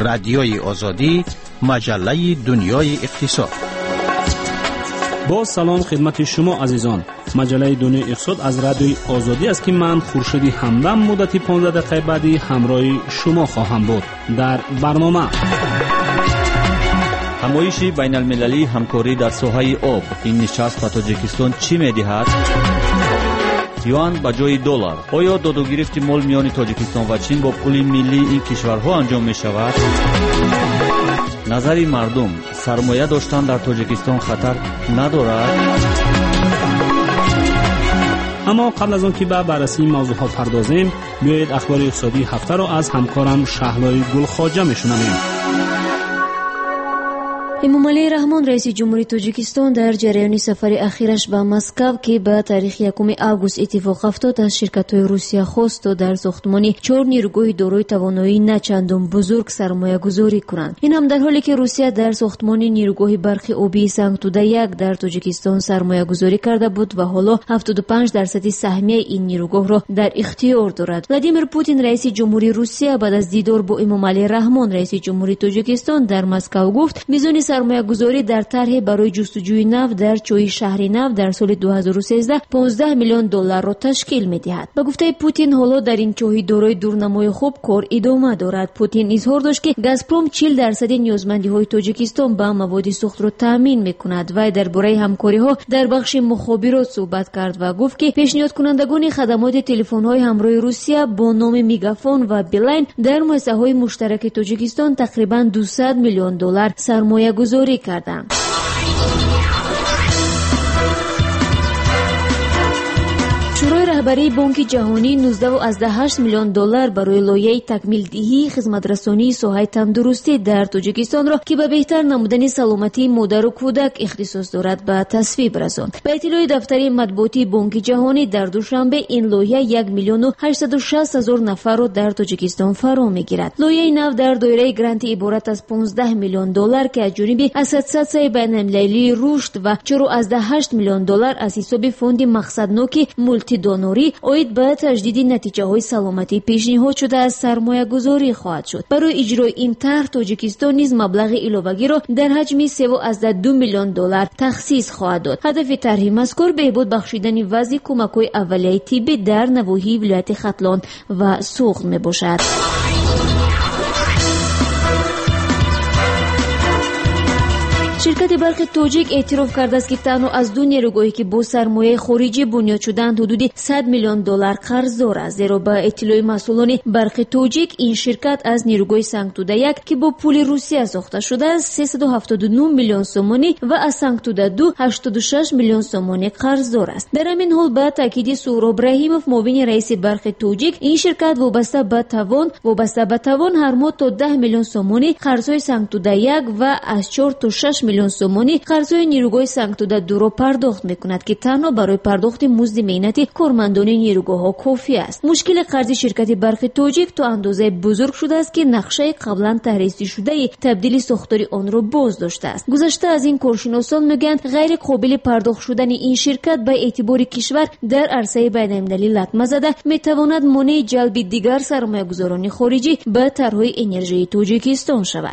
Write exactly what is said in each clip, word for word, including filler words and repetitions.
رادیوی آزادی، مجله دنیای اقتصاد. با سلام خدمت شما عزیزان. مجله دنیای اقتصاد از رادیوی آزادی است که من خورشید همدم مدتی پانزده دقیقه بعدی همراه شما خواهم بود. در برنامه همایش بین المللی همکاری در ساحه آب، این نشست به تاجیکستان چی می‌دهد؟ یوان با جای دلار. آیا داد و گرفت مال میان تاجیکستان و چین با پول ملی این کشورها انجام می شود؟ نظری مردم، سرمایه داشتن در تاجیکستان خطر ندارد؟ اما قبل از آن که به بررسی موضوع ها پردازیم، بیایید اخبار اقتصادی هفته را از همکارم شهلای گلخواجه میشنویم. امامعلی رحمان رئیس جمهوری تاجیکستان در جریان سفر اخیرش به مسکو که به تاریخ یکم آگوست اتفاق افتاد از شرکت‌های روسیه خواست تا در ساختمان چهار نیروگاه دارای توانایی نه چندان بزرگ سرمایه گذاری کنند. این هم در حالی که روسیه در ساختمان نیروگاه برق آبی سنگتوده یک در تاجیکستان سرمایه گذاری کرده بود و حالا هفتاد و پنج درصد سهمیه این نیروگاه را در اختیار دارد. ولادیمیر پوتین رئیس جمهوری روسیه بعد از دیدار با امامعلی رحمان رئیس جمهوری تاجیکستان در مسکو گفت میزان سرمایه گذاری در طرح برای جستجوی نفت در چوی شهری نفت در سال دو هزار و سیزده پانزده میلیون دلار را تشکیل می‌دهد. با گفته پوتین حالا در این چوی دارای دورنمای خوب کار ادامه دارد. پوتین اظهار داشت که گازپروم چهل درصد نیازمندی‌های تاجیکستان به مواد سوخت را تامین می‌کند و درباره همکاری‌ها در بخش مخابرات صحبت کرد و گفت که پیشنهاد کنندگان خدمات تلفن‌های همراه روسیه با نام میگافون و بیلاین در مؤسسه‌های مشترک تاجیکستان تقریباً دویست میلیون دلار سرمایه گذاری کردند. شورای رهبری بانک جهانی نوزده و هشت میلیون دلار برای لایحه تکمیل دهی خدمترسانی ساحه تندرستی در تاجیکستان را که به بهتر نمودن سلامتی مادر و کودک اختصاص دارد به تصویب رساند. به اطلاع دفتر مطبوعاتی بانک جهانی در دوشنبه این لایحه یک میلیون و هشتصد و شصت هزار نفر را در تاجیکستان فرا میگیرد. لایحه نو در دایره گرانت عبارت از پانزده میلیون دلار که از جانب اساتید بین‌المللی رشد و چهار و هشت میلیون دلار از حساب فوند مقصدناک مولتی دونوری اوید به تجدید نتیجه های سلامتی پیشنهاد شده از سرمایه گذاری خواهد شد. برای اجرای این طرح تاجیکستان نیز مبلغ علاوه‌ای را در حجم سه و دو میلیون دلار تخصیص خواهد داد. هدف طرح مذکور بهبود بخشیدن وضع کمک‌های اولیه طبی در نواحی ولایت ختلان و سوخت میباشد. شرکت برق تاجیک اعتراف کرده است که تنها از دو نیروگاهی که با سرمایه خارجی بنیاد شدند حدود صد میلیون دلار قرضدار است. زیرا به اطلاع مسئولان برق تاجیک این شرکت از نیروگاه سنگتوده یک که با پول روسیه ساخته شده است سیصد و هفتاد و نه میلیون سومانی و از سنگتوده دو هشتاد و شش میلیون سومانی قرضدار است. در همین حال به تاکید سهراب رحیموف معاون رئیس برق تاجیک این شرکت وابسته به توان وابسته به توان هر ماه تا ده میلیون سومانی قرضهای سنگتوده یک و از چهار تا شش میلیون سومانی قرضهای نیروگاه سنگتوده دو را پرداخت میکند که تنها برای پرداخت مزد مهنتی کارمندان نیروگاه ها کافی است. مشکل قرض شرکت برق تاجیک تا اندازه بزرگ شده است که نقشه قبلا طراحی شده تبدیل ساختار آن را باز داشته است. گذشته از این کارشناسان میگن غیر قابل پرداخت شدن این شرکت به اعتبار کشور در عرصه بین‌المللی لطمه زده میتواند مانع جلب دیگر سرمایه‌گذاران خارجی به طرحهای انرژی تاجیکستان شود.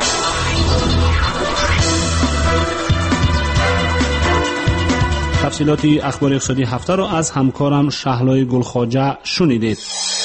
تفصیلات اخبار اقتصادی هفته را از همکارم شهلای گلخواجه شنیدید.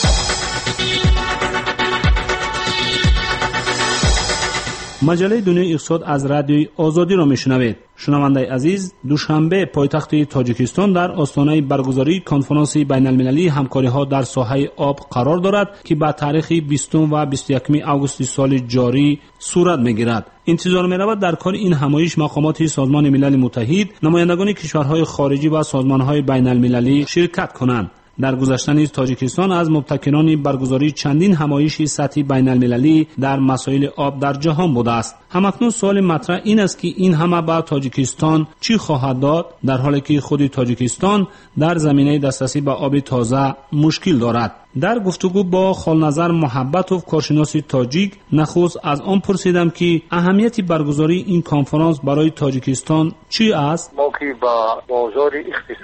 مجله دنیای اقتصاد از رادیوی آزادی را میشنوید. شنونده عزیز، دوشنبه پایتخت تاجیکستان در آستانه برگزاری کنفرانس بین‌المللی همکاری‌ها در ساحه آب قرار دارد که به تاریخ بیستم و بیست و یکم آگوست سال جاری صورت می‌گیرد. انتظار می‌رود در کار این همایش مقامات سازمان ملل متحد، نمایندگان کشورهای خارجی و سازمان‌های بین‌المللی شرکت کنند. در گذشته نیز تاجیکستان از مبتکران برگزاری چندین همایش سطحی بین‌المللی در مسائل آب در جهان بوده است. همکنون سوال مطرح این است که این همه به تاجیکستان چی خواهد داد در حالی که خود تاجیکستان در زمینه دسترسی به آب تازه مشکل دارد. در گفتگو با خالنظر محبتوف کارشناس تاجیک نخست از آن پرسیدم که اهمیت برگزاری این کنفرانس برای تاجیکستان چی است؟ ما که با بازار اقتصاد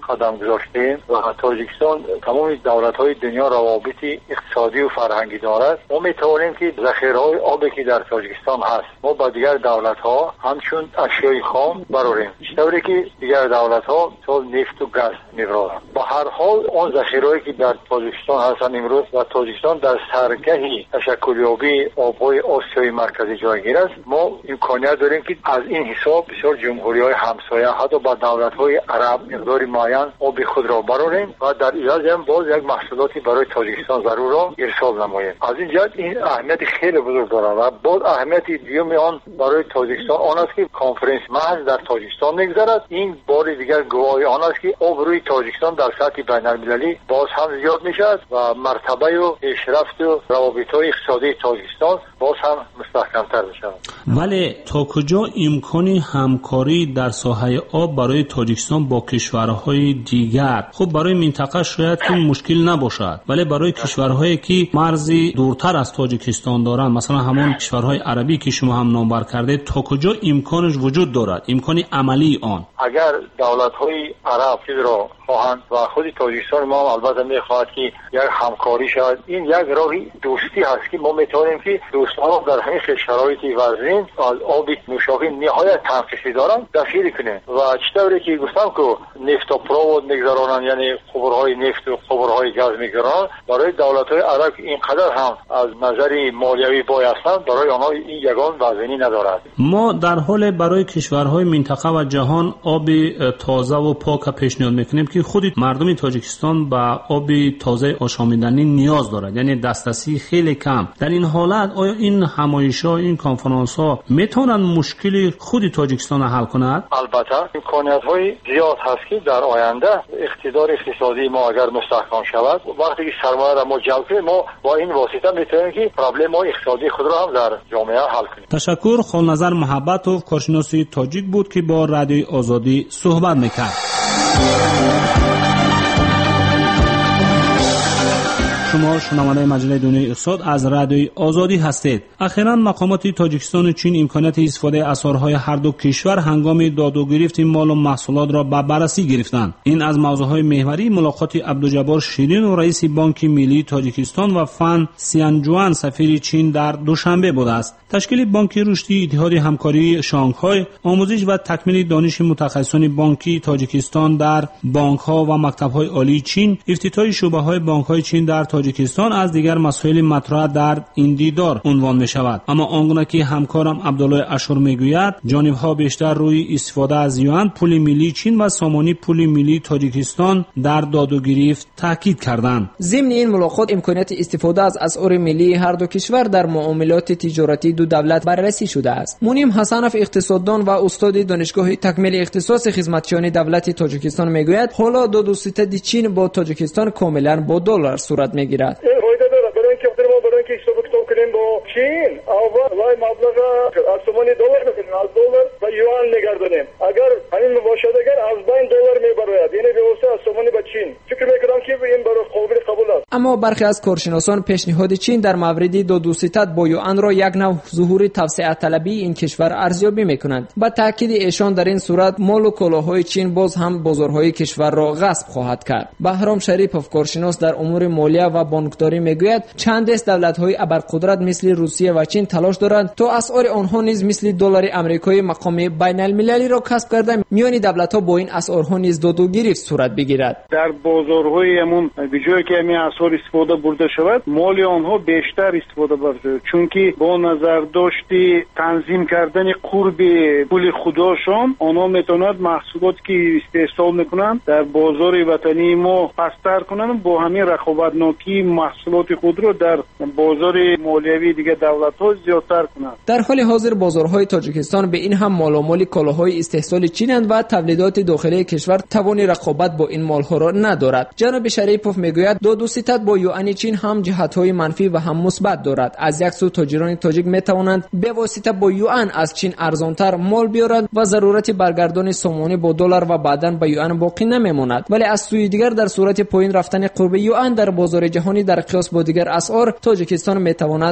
قدم گذاشتیم و تاجیکستان تمام دولت‌های دنیا روابط اقتصادی و فرهنگی دارد، ما می‌توانیم که ذخیره‌های آبی که در تاجیکستان هست ما با دیگر دولت‌ها همچون اشیای خام بروریم، چطوری که دیگر دولت‌ها تا نفت و گاز می‌برند. با هر حال آن ذخیره‌ای که در تاجیکستان هستند امروز و تاجیکستان در سرگه تشکلیابی آب‌های آسیای مرکزی جایگیر است، ما امکانیت داریم که از این حساب بسیار جمهوری‌های همسایه حتی با دولت‌های عرب مقدار معین آب خود را براریم و در ایجاد هم باز یک محصولاتی برای تاجیکستان ضرور را ارسال نماییم. از این جهت این اهمیت خیلی بزرگ دارد و باز اهمیت دیگه آن برای تاجیکستان آن است که کنفرانس محض در تاجیکستان می‌گذرد. این بار دیگر گواهی آن است که آبروی تاجیکستان در سطح بین‌المللی باز هم زیاد می‌شود و مرتبه و پیشرفت و روابط‌های اقتصادی تاجیکستان باز هم مستحکم‌تر می‌شود. ولی تا کجا امکانی همکاری در ساحه آب برای تاجیکستان با کشورهای دیگر؟ خب برای منطقه شاید این مشکل نباشد، ولی برای کشورهایی که مرزی دورتر از تاجیکستان دارند، مثلا همون کشورهای عربی که شما هم نامبر کرده، تا کجا امکانش وجود دارد، امکانی عملی آن؟ اگر دولت‌های عرب چیز را خواهند و خود تاجیکستان ما هم البته می‌خواهد که یک همکاری شود، این یک راهی دوستی هست که ما می‌توانیم که دوستان در همین شرایط وزین از آب نوشابه نهایت تنقیصی دارند دخیل کنیم و چطوری که گفتم که نفت و پروود می‌گذرانند، یعنی خبرهای نفت و خبرهای گاز می‌گذرانند، برای دولت‌های عرب اینقدر هم از نظر مالیوی بای هستند، برای آنها این یگان وزنی ندارد. ما در حال برای کشورهای منطقه و جهان آب تازه و پاک پیشنهاد می‌کنیم که خود مردم تاجیکستان به آب تازه آشامیدنی نیاز دارد، یعنی دسترسی خیلی کم. در این حالت آیا این همایش‌ها، این کنفرانس‌ها میتونن مشکل خود تاجیکستان حل کنند؟ البته امکانیت‌های زیاد هست که در آینده اقتدار اقتصادی ما اگر مستحکم شود، وقتی که سرمایه را ما جلب کنیم، ما با این واسطه میتونیم که پرابلم‌های اقتصادی خود را هم در جامعه حل کنیم. تشکر. خالنظر محبتوف، کارشناس تاجیک بود که با رادیوی آزادی صحبت میکرد. شما شنونده مجله دنیای اقتصاد از رادیوی آزادی هستید. اخیراً مقامات تاجیکستان و چین امکانات استفاده اسعارهای هر دو کشور هنگام داد و گرفت مال و محصولات را به بررسی گرفتند. این از موضوعهای محوری ملاقات عبدالجبار شیرین و رئیس بانک ملی تاجیکستان و فن سیانجوان سفیر چین در دوشنبه بوده است. تشکیل بانک رشدی، اتحاد همکاری شانگهای، آموزش و تکمیل دانش متخصصان بانکی تاجیکستان در بانک‌ها و مکتب‌های عالی چین، افتتاح شعبه‌های بانک‌های چین در تاجیکستان از دیگر مسائل مطرح در این دیدار عنوان می شود. اما آنگونه که همکارم عبدالله اشور میگوید، جانب‌ها بیشتر روی استفاده از یوان پول ملی چین و سامانی پول ملی تاجیکستان در داد و گرفت تاکید کردند. ضمن این ملاقات امکانیت استفاده از اسعار ملی هر دو کشور در معاملات تجارتی دو دولت بررسی شده است. مونیم حسنف اقتصاددان و استاد دانشگاه تکمیل اختصاص خدمتچیان دولت تاجیکستان میگوید حالا دو دوستت چین با تاجیکستان کاملا با دلار صورت میگیرد. کنیم با چین اول مبلغ از سومانی دلار میکنیم، از دلار و یوان نگردانیم. اگر همین مباشرت اگر از بین دلار میبراید، یعنی به واسطه از سومانی به چین، فکر میکنم که این برای قابل قبول است. اما برخی از کارشناسان پیشنهاد چین در مورد دو دوستت با یوان را یک نوع ظهور توسعه طلبی این کشور ارزیابی میکنند. با تاکید ایشان در این صورت مال و کالاهای چین باز هم بازارهای کشور را غصب خواهد کرد. بهرام شریفوف کارشناس در امور مالیه و بانکداری میگوید چند است دولت‌های ابرقدرت مثل روسیه و چین تلاش دارند تا اسعار آنها نیز مثل دلار آمریکایی مقام بین المللی را کسب کرده میان دولت‌ها با این اسعارها نیز داد و گرفت صورت بگیرد. در بازارهای همون بجای که همین اسعار استفاده برده شود، مال آنها بیشتر استفاده برده، چون که با نظر داشتی تنظیم کردن قرب پول خودشان، آنها میتونند محصولات که استحصال میکنند در بازار وطنی ما پستر کنند، با همین رقابتناکی محصولات خود را در بازار مالیوی دیگه دولت‌ها زیادتر کنند. در حال حاضر بازارهای تاجیکستان به این هم مالامال کالاهای استحصال چینند و تولیدات داخلی کشور توان رقابت با این مالها را ندارد. جناب شریفوف میگوید دو دوستت با یوان چین هم جهت‌های منفی و هم مثبت دارد. از یک سو تاجران تاجیک میتوانند به واسطه با یوان از چین ارزانتر مال بیارند و ضرورت برگردان سامانه با دلار و بعداً به یوان باقی نمیماند. ولی از سوی دیگر در صورت پایین رفتن قرب یوان در بازار جهانی در قیاس با دیگر اسعار تاجیکستان میتواند ضرر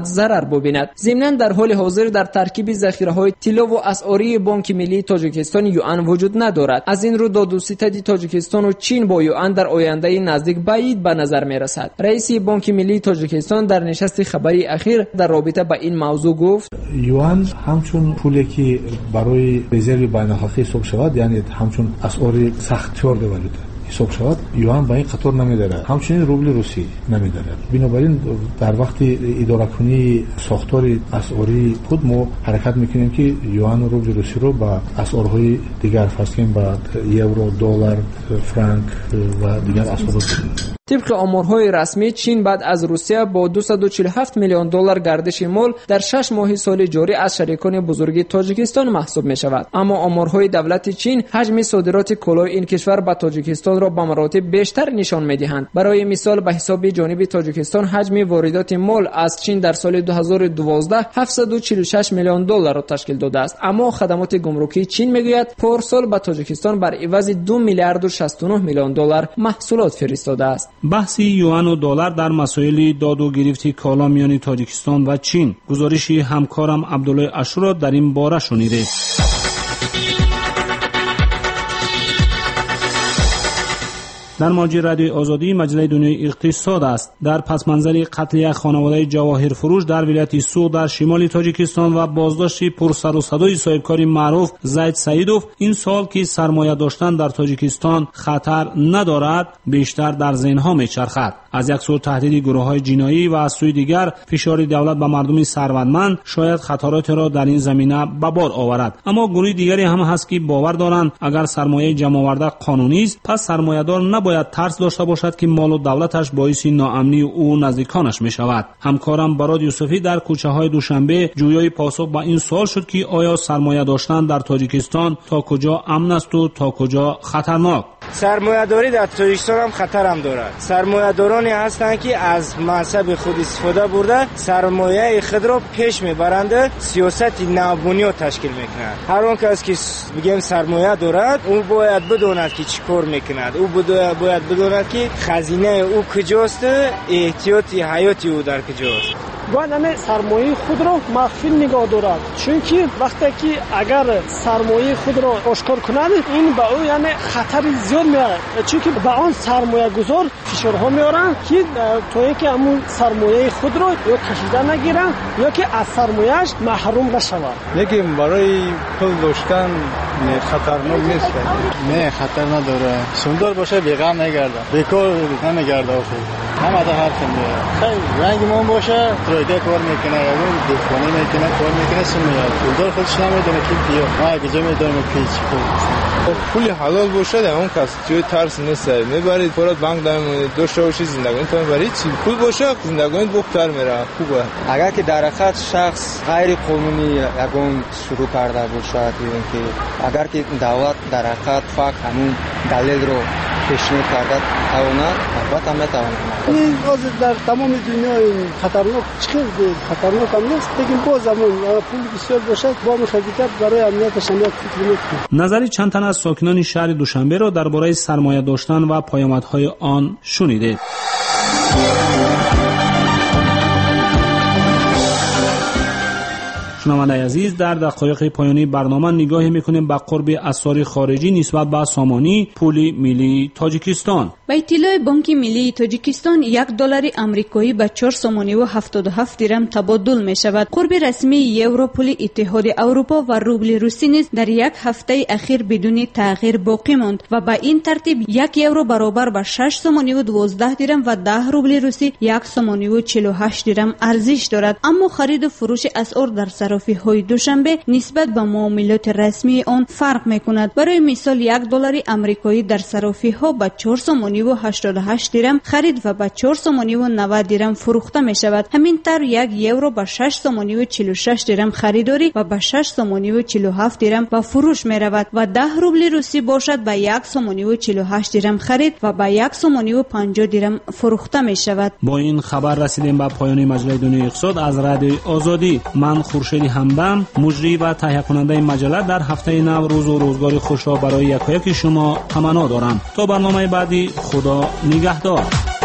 ببیند. ضمناً در حال حاضر در ترکیب ذخیره‌های طلا و اسعاری بانک ملی تاجیکستان یوان وجود ندارد. از این رو داد و ستد تاجیکستان و چین با یوان در آینده نزدیک بعید به نظر می‌رسد. رئیس بانک ملی تاجیکستان در نشست خبری اخیر در رابطه با این موضوع گفت: یوان همچون پولی که برای رزرو بین‌المللی حساب شود، یعنی همچون اسعار سخت چهار والوتا حساب شود، یوان با این قطار نمیداره، همچنین روبل روسی نمیداره. بنابراین در وقت اداره کنی ساختار اسعاری خود ما حرکت میکنیم که یوان و روبل روسی رو با اسعارهای دیگر فرض کنیم، با یورو، دلار، فرانک و دیگر اسعار. طبق آمارهای رسمی چین بعد از روسیه با دویست و چهل و هفت میلیون دلار گردش مال در شش ماه سال جاری از شریکان بزرگ تاجیکستان محسوب می شود. اما آمارهای دولت چین حجم صادرات کالای این کشور به تاجیکستان را به مراتب بیشتر نشان می دهند. برای مثال به حساب جانب تاجیکستان حجم واردات مال از چین در سال دو هزار و دوازده هفتصد و چهل و شش میلیون دلار را تشکیل داده است. اما خدمات گمرکی چین میگوید پارسال به تاجیکستان بر عوض دو میلیارد و شصت و نه میلیون دلار محصولات فرستاده است. بحث یوان و دلار در مسائل داد و گرفت کالا میان تاجیکستان و چین. گزارشی همکارم عبدالله اشورا در این باره شنیدید. در موج رادیوی آزادی مجله دنیای اقتصاد است. در پس منظر قتل یک خانواده جواهر فروش در ولایت سوغ در شمال تاجیکستان و بازداشت پر سر و صدای صاحبکاری معروف زید سعیدوف، این سال که سرمایه داشتن در تاجیکستان خطر ندارد بیشتر در ذهن‌ها میچرخد. از یک سو تهدید گروه‌های جنایی و از سوی دیگر فشار دولت به مردم ثروتمند شاید خطرات را در این زمینه به بار آورد. اما گروه دیگری هم هست که باور دارند اگر سرمایه جمع آورده قانونی است، پس سرمایه‌دار نباید ترس داشته باشد که مال و دولتش باعث ناامنی او نزدیکانش می شود. همکارم براد یوسفی در کوچه‌های دوشنبه جویای پاسخ به این سوال شد که آیا سرمایه داشتن در تاجیکستان تا کجا امن است و تا کجا خطرناک. سرمایه‌داری در تاجیکستان هم خطر هم دارد. سرمایه‌دارانی هستند که از منصب خود استفاده برده سرمایه خود را پیش میبرند، سیاست نابونیو تشکیل میکنند. هر اون کس که بگیم سرمایه دارد او باید بداند که چیکار میکند، او باید بداند که خزینه او کجاست، احتیاط حیاتی او در کجاست. باید همه سرمایه خود را مخفی نگاه دارد، چون که وقتی که اگر سرمایه خود را آشکار کند این به او یعنی خطر زیاد میاد، چون که به آن سرمایه گذار فشارها میارن که تا اینکه همون سرمایه خود را یا کشیده نگیرن یا که از سرمایه‌اش محروم نشود. یکی برای پول داشتن خطرناک نیست. نه خطر نداره، سوندار باشه بیغم نگرده، بیکار نمیگرده. همه تا حرف میاره رنگ مون باشه ترایده کار میکنه یا اون دیفانی میکنه کار میکنه سمیاد پولدار خودش نمیدونه که بیا ما اگه جا میدونم که چی پول پول حلال باشه در اون کس جای ترس نیست. میبرید فرات بانک داریم داشته باشی زندگانی تو میبرید چی پول باشه زندگانی بهتر میره خوبه. اگر که در حقیقت شخص غیر قانونی یگون شروع کرده باشه که اگر که دولت در حقیقت فقط همون دلیل رو پیشنهاد کرده تواند البته میتواند. این باز در تمام دنیا خطرناک چیه خطرناک هم نیست، لیکن باز همون پول بسیار باشد با حقیقت برای امنیتش هم فکر میکنه. نظری چند تن از ساکنان شهر دوشنبه را درباره سرمایه داشتن و پیامدهای آن شنیدید. شنوندگان عزیز، در دقایق پایانی برنامه نگاهی میکنیم به قرب اسعار خارجی نسبت به سامانی پول ملی تاجیکستان. با اطلاع بانک ملی تاجیکستان یک دلار آمریکایی به چهار سامانی و هفتاد و هفت درم تبادل می شود. قرب رسمی یورو پول اتحاد اروپا و روبل روسی نیز در یک هفته اخیر بدون تغییر باقی ماند و با این ترتیب یک یورو برابر به شش سامانی و دوازده درم و ده روبل روسی یک سامانی و چهل و هشت درم ارزش دارد. اما خرید و فروش اسعار در صرافی‌های دوشنبه نسبت به معاملات رسمی آن فرق می‌کند. برای مثال یک دلار آمریکایی در صرافی‌ها با چهار سامانی و هشتاد و هشت درم خرید و با چهار سامانی و نود درم فروخته می شود. همین طور یک یورو با شش سامانی و چهل و شش درم خریداری و با شش سامانی و چهل و هفت درم به فروش می رود و ده روبل روسی باشد با یک سامانی و چهل و هشت درم خرید و با یک سامانی و پنجاه درم فروخته می شود. با این خبر رسیدیم به پایان مجله دنیای اقتصاد از رادیوی آزادی. من خورشید همدم مجری و تهیه کننده مجله در هفته نو روز و روزگار خوش را برای یکایک شما تمنا دارم. تا برنامه بعدی خدا نگهدار.